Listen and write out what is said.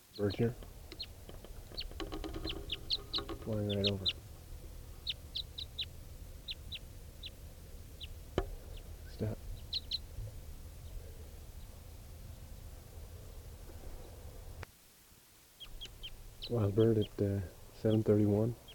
Bird here. Flying right over. Step. Wild bird at 7:31.